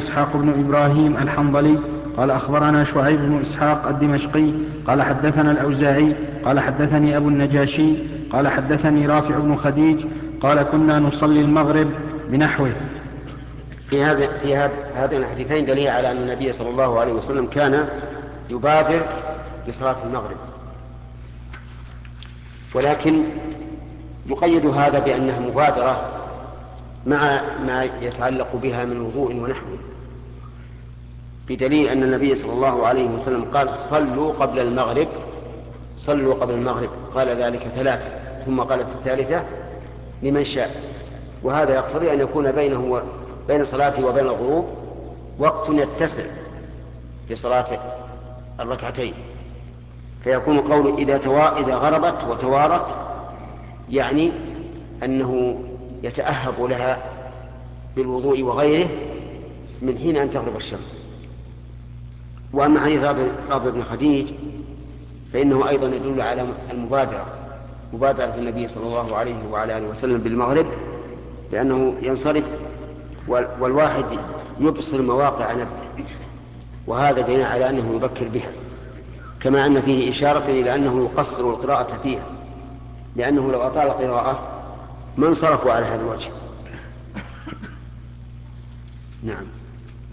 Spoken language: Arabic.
إسحاق بن إبراهيم الحنظلي قال أخبرنا شعيب بن إسحاق الدمشقي قال حدثنا الأوزاعي قال حدثني أبو النجاشي قال حدثني رافع بن خديج قال كنا نصلي المغرب بنحوه. في هذين الحديثين دليل على أن النبي صلى الله عليه وسلم كان يبادر بصلاة المغرب، ولكن يقيد هذا بأنها مبادرة مع ما يتعلق بها من وضوء ونحوه، بدليل أن النبي صلى الله عليه وسلم قال صلوا قبل المغرب، صلوا قبل المغرب، قال ذلك 3 ثم قال في الثالثة لمن شاء. وهذا يقتضي أن يكون بين صلاته وبين الغروب وقت يتسع لصلاة الركعتين، فيكون قول إذا غربت وتوارت يعني أنه يتأهب لها بالوضوء وغيره من حين أن تغرب الشمس. وأما حديث رافع بن خديج فإنه أيضا يدل على مبادرة النبي صلى الله عليه وعلى آله وسلم بالمغرب، لأنه ينصرف والواحد يبصر مواقع نبه، وهذا دليل على أنه يبكر بها، كما أن فيه إشارة إلى أنه يقصر القراءة فيها، لأنه لو أطال القراءة ما انصرفوا على هذا الوجه. نعم.